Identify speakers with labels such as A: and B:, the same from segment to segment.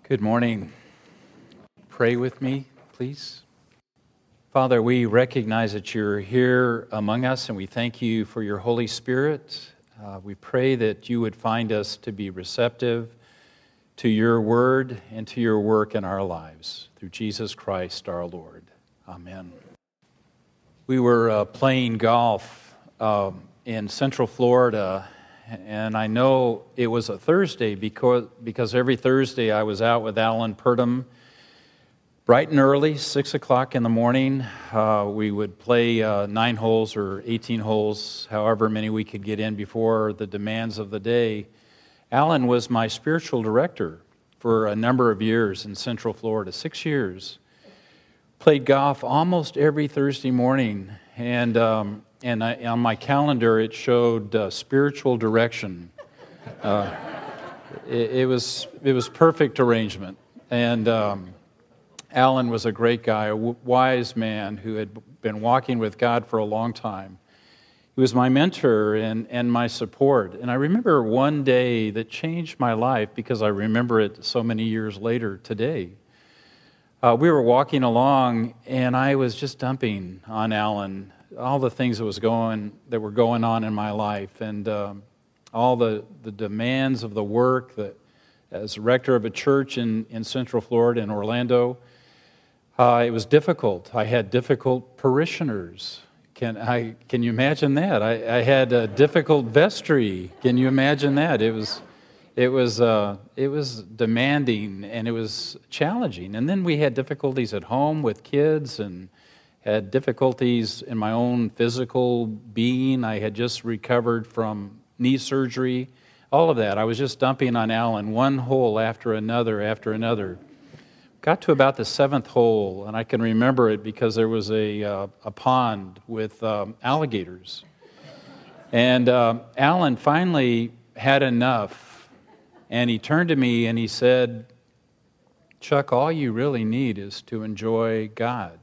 A: Good morning. Pray with me, please. Father, we recognize that you're here among us, and we thank you for your Holy Spirit. We pray that you would find us to be receptive to your word and to your work in our lives. Through Jesus Christ our Lord. Amen. We were playing golf in Central Florida, and I know it was a Thursday because every Thursday I was out with Alan Purdom bright and early, 6 o'clock in the morning. We would play 9 holes or 18 holes, however many we could get in before the demands of the day. Alan was my spiritual director for a number of years in Central Florida, 6 years. Played golf almost every Thursday morning, and on my calendar it showed spiritual direction. It was perfect arrangement, and Alan was a great guy, a wise man who had been walking with God for a long time. He was my mentor and my support, and I remember one day that changed my life because I remember it so many years later today. We were walking along, and I was just dumping on Alan all the things that were going on in my life, and all the demands of the work that, as rector of a church in Central Florida in Orlando. It was difficult. I had difficult parishioners. Can you imagine that? I had a difficult vestry. Can you imagine that? It was demanding, and it was challenging. And then we had difficulties at home with kids, and had difficulties in my own physical being. I had just recovered from knee surgery, all of that. I was just dumping on Alan, one hole after another. Got to about the 7th hole, and I can remember it because there was a pond with alligators. And Alan finally had enough, and he turned to me and he said, "Chuck, all you really need is to enjoy God."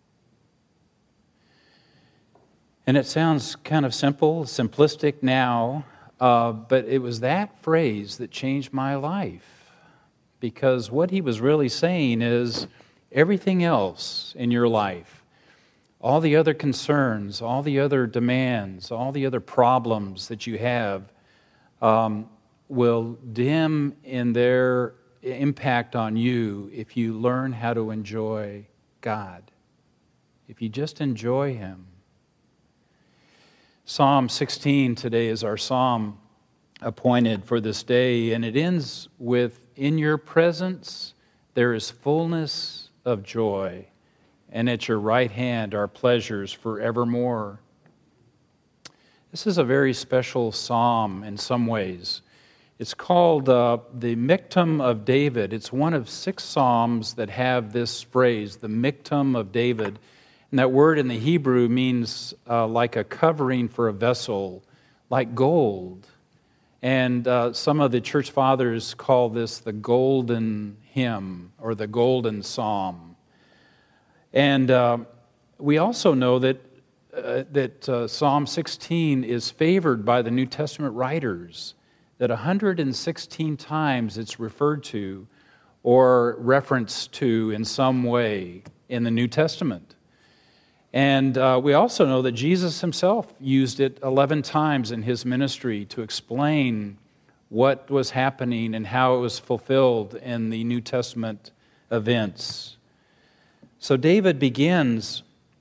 A: And it sounds kind of simplistic now, but it was that phrase that changed my life. Because what he was really saying is everything else in your life, all the other concerns, all the other demands, all the other problems that you have will dim in their impact on you if you learn how to enjoy God, if you just enjoy Him. Psalm 16 today is our psalm appointed for this day, and it ends with, "In your presence there is fullness of joy, and at your right hand are pleasures forevermore." This is a very special psalm in some ways. It's called the Miktam of David. It's one of 6 psalms that have this phrase, the Miktam of David. And that word in the Hebrew means like a covering for a vessel, like gold. And some of the church fathers call this the golden hymn or the golden psalm. And we also know that Psalm 16 is favored by the New Testament writers, that 116 times it's referred to or referenced to in some way in the New Testament. And we also know that Jesus himself used it 11 times in his ministry to explain what was happening and how it was fulfilled in the New Testament events. So David begins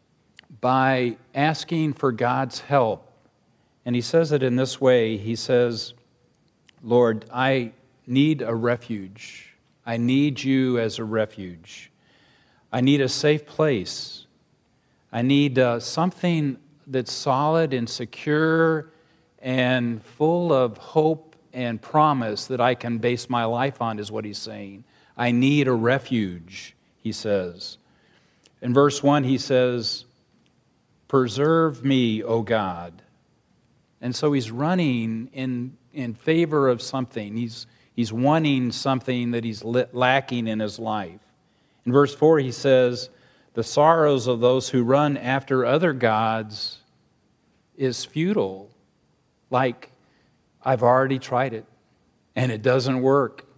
A: by asking for God's help. And he says it in this way. He says, "Lord, I need a refuge. I need you as a refuge. I need a safe place. I need something that's solid and secure and full of hope and promise that I can base my life on," is what he's saying. I need a refuge, he says. In verse 1, he says, "Preserve me, O God." And so he's running in favor of something. He's wanting something that he's lacking in his life. In verse 4, he says, "The sorrows of those who run after other gods is futile." Like, I've already tried it, and it doesn't work.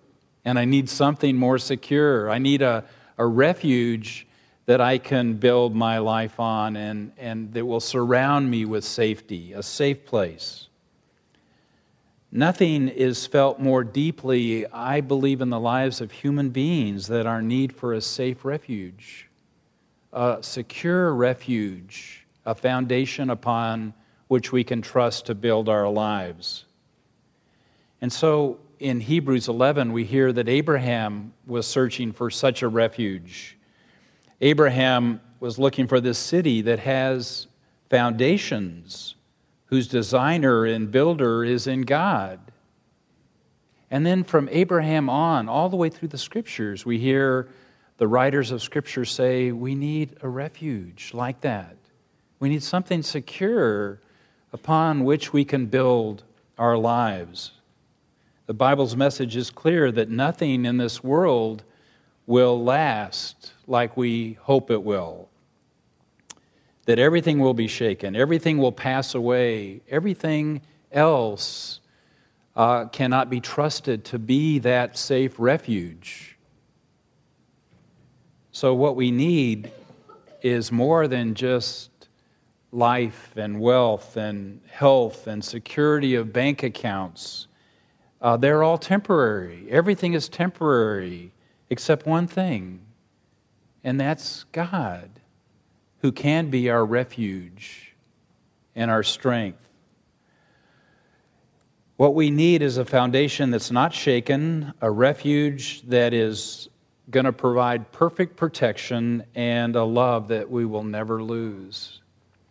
A: and I need something more secure. I need a refuge that I can build my life on and that will surround me with safety, a safe place. Nothing is felt more deeply, I believe, in the lives of human beings than our need for a safe refuge, a secure refuge, a foundation upon which we can trust to build our lives. And so in Hebrews 11, we hear that Abraham was searching for such a refuge. Abraham was looking for this city that has foundations, whose designer and builder is in God. And then from Abraham on, all the way through the Scriptures, we hear the writers of Scripture say, we need a refuge like that. We need something secure upon which we can build our lives. The Bible's message is clear that nothing in this world will last like we hope it will. That everything will be shaken, everything will pass away, everything else cannot be trusted to be that safe refuge. So what we need is more than just life and wealth and health and security of bank accounts. They're all temporary. Everything is temporary except one thing, and that's God, who can be our refuge and our strength. What we need is a foundation that's not shaken, a refuge that is going to provide perfect protection, and a love that we will never lose.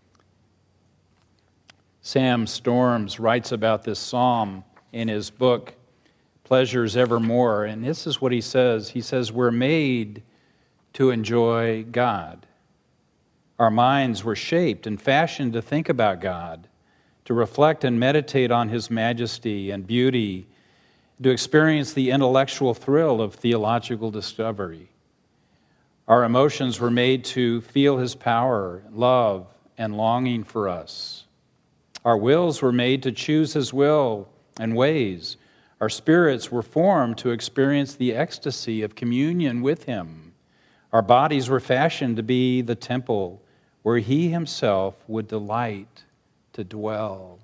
A: Sam Storms writes about this psalm in his book, Pleasures Evermore, and this is what he says. He says, we're made to enjoy God. Our minds were shaped and fashioned to think about God, to reflect and meditate on His majesty and beauty, to experience the intellectual thrill of theological discovery. Our emotions were made to feel His power, love, and longing for us. Our wills were made to choose His will and ways. Our spirits were formed to experience the ecstasy of communion with Him. Our bodies were fashioned to be the temple where He Himself would delight to dwell.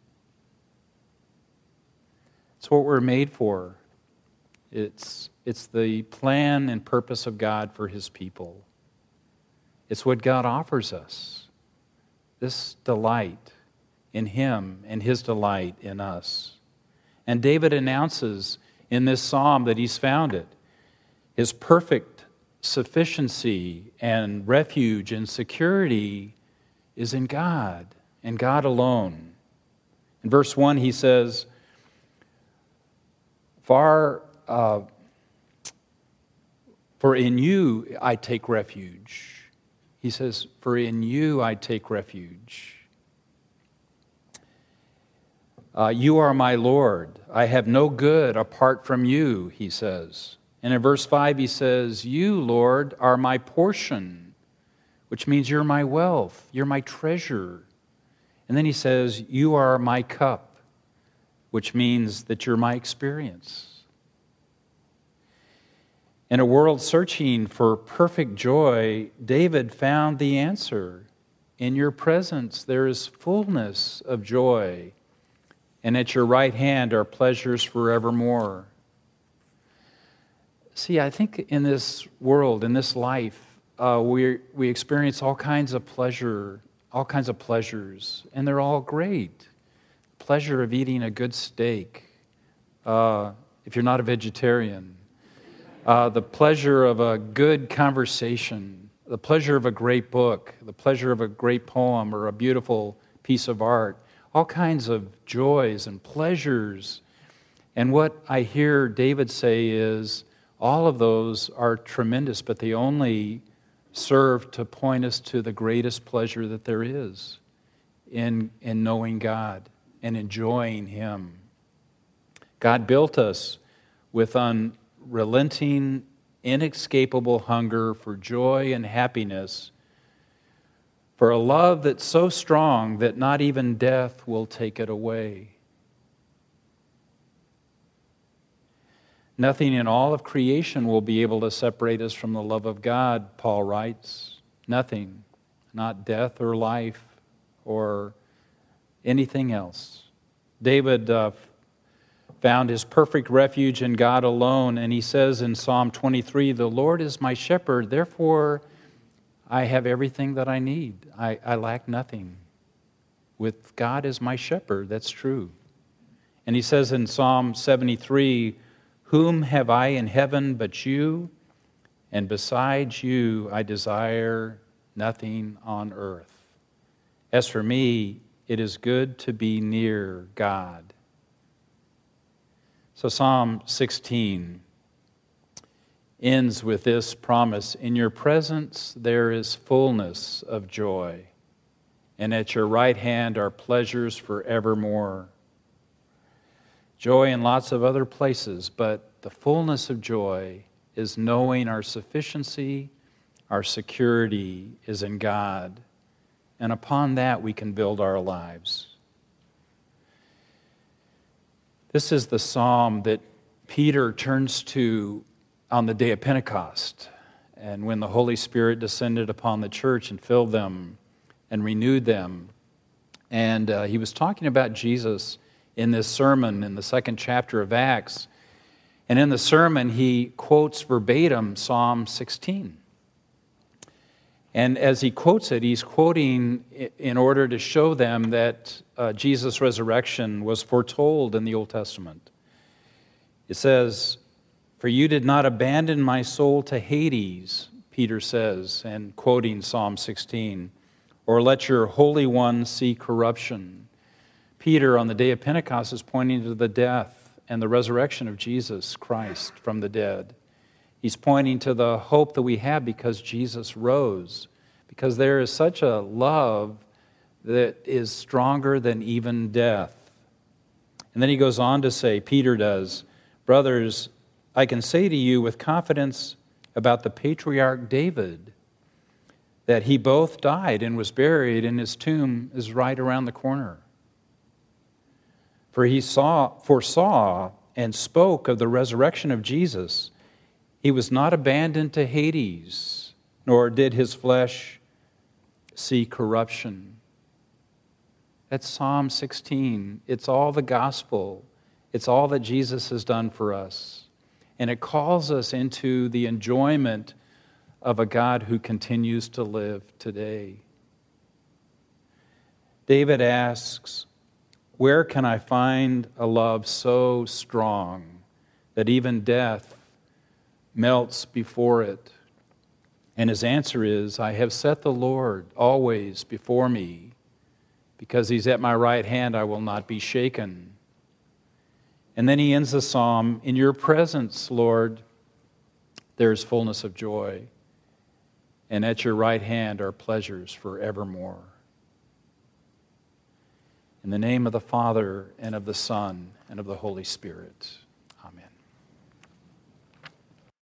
A: It's what we're made for. It's the plan and purpose of God for His people. It's what God offers us, this delight in Him and His delight in us. And David announces in this psalm that he's found it. His perfect sufficiency and refuge and security is in God and God alone. In verse 1 he says, For in you I take refuge. He says, for in you I take refuge. You are my Lord. I have no good apart from you, he says. And in verse 5 he says, you, Lord, are my portion, which means you're my wealth, you're my treasure. And then he says, you are my cup, which means that you're my experience. In a world searching for perfect joy, David found the answer. In your presence there is fullness of joy, and at your right hand are pleasures forevermore. See, I think in this world, in this life, we experience all kinds of pleasures, and they're all great. Pleasure of eating a good steak, if you're not a vegetarian. The pleasure of a good conversation, the pleasure of a great book, the pleasure of a great poem or a beautiful piece of art. All kinds of joys and pleasures. And what I hear David say is, all of those are tremendous, but they only serve to point us to the greatest pleasure that there is in knowing God and enjoying Him. God built us with unrelenting, inescapable hunger for joy and happiness, for a love that's so strong that not even death will take it away. Nothing in all of creation will be able to separate us from the love of God, Paul writes. Nothing, not death or life or anything else. David found his perfect refuge in God alone, and he says in Psalm 23, "The Lord is my shepherd, therefore I have everything that I need. I lack nothing. With God as my shepherd," that's true. And he says in Psalm 73, "Whom have I in heaven but you? And besides you I desire nothing on earth. As for me, it is good to be near God." So Psalm 16 ends with this promise: "In your presence there is fullness of joy, and at your right hand are pleasures forevermore." Joy in lots of other places, but the fullness of joy is knowing our sufficiency, our security is in God, and upon that we can build our lives. This is the psalm that Peter turns to on the day of Pentecost, and when the Holy Spirit descended upon the church and filled them and renewed them. And he was talking about Jesus in this sermon in the second chapter of Acts. And in the sermon, he quotes verbatim Psalm 16. And as he quotes it, he's quoting in order to show them that Jesus' resurrection was foretold in the Old Testament. It says, "For you did not abandon my soul to Hades," Peter says, and quoting Psalm 16, "or let your Holy One see corruption." Peter, on the day of Pentecost, is pointing to the death and the resurrection of Jesus Christ from the dead. He's pointing to the hope that we have because Jesus rose, because there is such a love that is stronger than even death. And then he goes on to say, Peter does, "Brothers, I can say to you with confidence about the patriarch David that he both died and was buried, and his tomb is right around the corner. For he foresaw and spoke of the resurrection of Jesus. He was not abandoned to Hades, nor did his flesh see corruption." That's Psalm 16. It's all the gospel. It's all that Jesus has done for us. And it calls us into the enjoyment of a God who continues to live today. David asks, "Where can I find a love so strong that even death melts before it?" And his answer is, "I have set the Lord always before me. Because he's at my right hand, I will not be shaken." And then he ends the psalm, "In your presence, Lord, there is fullness of joy, and at your right hand are pleasures forevermore." In the name of the Father, and of the Son, and of the Holy Spirit.